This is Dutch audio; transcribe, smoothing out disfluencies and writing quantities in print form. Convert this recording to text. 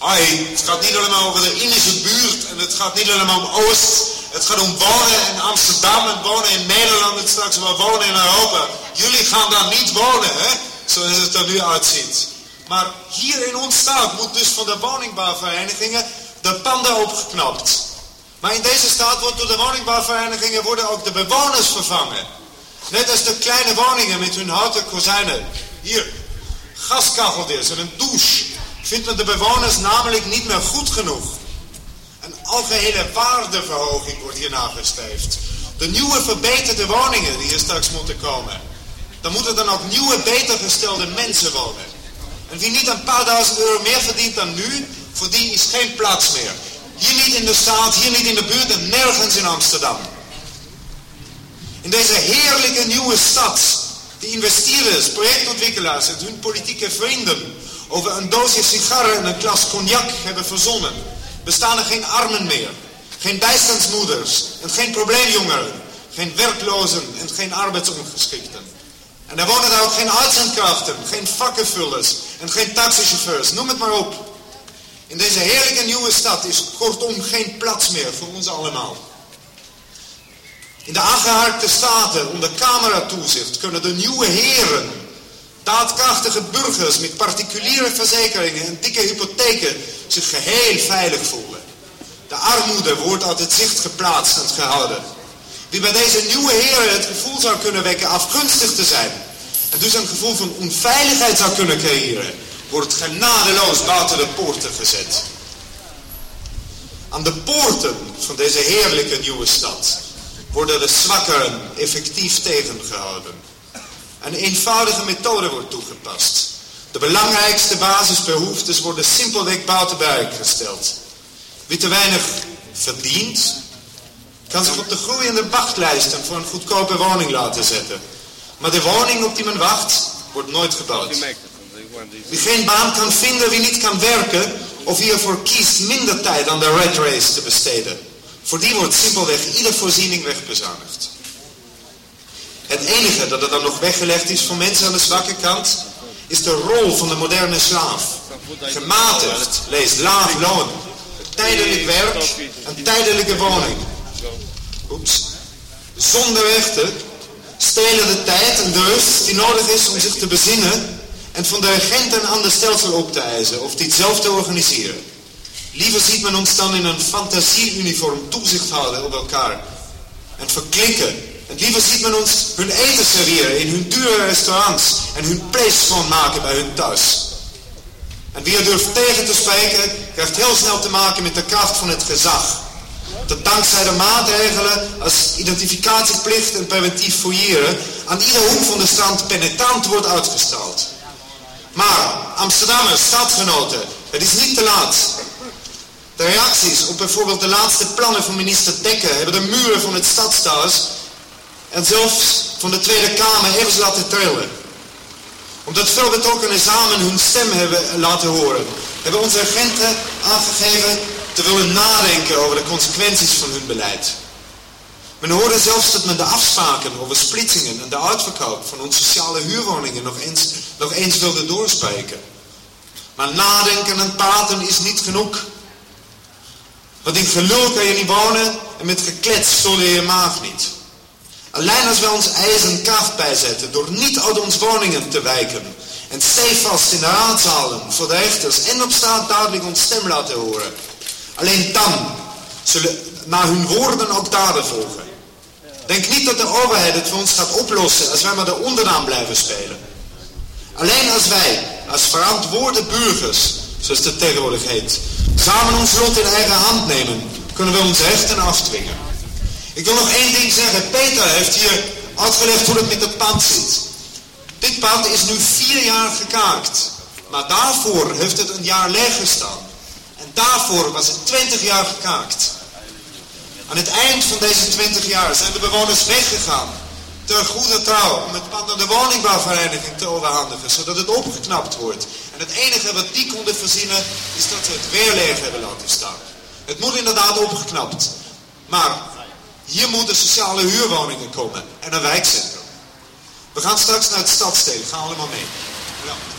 Het gaat niet allemaal over de Indische buurt en het gaat niet allemaal om Oost. Het gaat om wonen in Amsterdam en wonen in Nederland en straks wel wonen in Europa. Jullie gaan daar niet wonen, hè? Zoals het er nu uitziet. Maar hier in ons staat moet dus van de woningbouwverenigingen de panden opgeknapt. Maar in deze staat wordt door de woningbouwverenigingen worden ook de bewoners vervangen. Net als de kleine woningen met hun houten kozijnen. Hier, gaskacheltjes en een douche. Vindt men de bewoners namelijk niet meer goed genoeg. Een algehele waardeverhoging wordt hier nagestreefd. De nieuwe verbeterde woningen die hier straks moeten komen. Dan moeten dan ook nieuwe, beter gestelde mensen wonen. En wie niet een paar duizend euro meer verdient dan nu, voor die is geen plaats meer. Hier niet in de staat, hier niet in de buurt en nergens in Amsterdam. In deze heerlijke nieuwe stad, die investeerders, projectontwikkelaars en hun politieke vrienden over een doosje sigaren en een glas cognac hebben verzonnen, bestaan er geen armen meer, geen bijstandsmoeders en geen probleemjongeren, geen werklozen en geen arbeidsongeschikten. En er wonen daar ook geen uitzendkrachten, geen vakkenvullers en geen taxichauffeurs, noem het maar op. In deze heerlijke nieuwe stad is kortom geen plaats meer voor ons allemaal. In de aangeharkte staten onder cameratoezicht kunnen de nieuwe heren, daadkrachtige burgers met particuliere verzekeringen en dikke hypotheken zich geheel veilig voelen. De armoede wordt uit het zicht geplaatst en gehouden. Wie bij deze nieuwe heren het gevoel zou kunnen wekken afgunstig te zijn en dus een gevoel van onveiligheid zou kunnen creëren, wordt genadeloos buiten de poorten gezet. Aan de poorten van deze heerlijke nieuwe stad worden de zwakkeren effectief tegengehouden. Een eenvoudige methode wordt toegepast. De belangrijkste basisbehoeftes worden simpelweg buiten bereik gesteld. Wie te weinig verdient, kan zich op de groeiende wachtlijsten voor een goedkope woning laten zetten. Maar de woning op die men wacht, wordt nooit gebouwd. Wie geen baan kan vinden, wie niet kan werken, of wie ervoor kiest minder tijd aan de rat race te besteden, voor die wordt simpelweg iedere voorziening wegbezuinigd. Het enige dat er dan nog weggelegd is voor mensen aan de zwakke kant, is de rol van de moderne slaaf. Gematigd, leest laag loon, tijdelijk werk en tijdelijke woning. Zonder rechten stelen de tijd en de rust die nodig is om zich te bezinnen en van de regent een ander stelsel op te eisen of dit zelf te organiseren. Liever ziet men ons dan in een fantasieuniform toezicht houden op elkaar en verklikken. En liever ziet men ons hun eten serveren in hun dure restaurants en hun place schoonmaken bij hun thuis. En wie er durft tegen te spreken, krijgt heel snel te maken met de kracht van het gezag. Dat dankzij de maatregelen als identificatieplicht en preventief fouilleren aan ieder hoek van de strand penetrant wordt uitgestraald. Maar, Amsterdammers, stadgenoten, het is niet te laat. De reacties op bijvoorbeeld de laatste plannen van minister Dekker hebben de muren van het Stadhuis en zelfs van de Tweede Kamer even laten trillen. Omdat veel betrokkenen samen hun stem hebben laten horen, hebben onze agenten aangegeven te willen nadenken over de consequenties van hun beleid. Men hoorde zelfs dat men de afspraken over splitsingen en de uitverkoop van onze sociale huurwoningen nog eens wilde doorspreken. Maar nadenken en praten is niet genoeg. Want in gelul kan je niet wonen en met geklets vul je je maag niet. Alleen als wij ons ijzeren kracht bijzetten door niet uit onze woningen te wijken en stevast in de raadzalen voor de rechters en op straat duidelijk ons stem laten horen. Alleen dan zullen na hun woorden ook daden volgen. Denk niet dat de overheid het voor ons gaat oplossen als wij maar de onderdaan blijven spelen. Alleen als wij, als verantwoorde burgers, zoals het tegenwoordig heet, samen ons lot in eigen hand nemen, kunnen we onze rechten afdwingen. Ik wil nog één ding zeggen. Peter heeft hier uitgelegd hoe het met het pand zit. Dit pand is nu 4 jaar gekaakt. Maar daarvoor heeft het een jaar leeg gestaan. En daarvoor was het 20 jaar gekaakt. Aan het eind van deze 20 jaar zijn de bewoners weggegaan. Ter goede trouw om het pand aan de woningbouwvereniging te overhandigen, zodat het opgeknapt wordt. En het enige wat die konden verzinnen is dat ze het weer leeg hebben laten staan. Het moet inderdaad opgeknapt. Maar hier moeten sociale huurwoningen komen en een wijkcentrum. We gaan straks naar het stadsdeel. Gaan allemaal mee. Ja.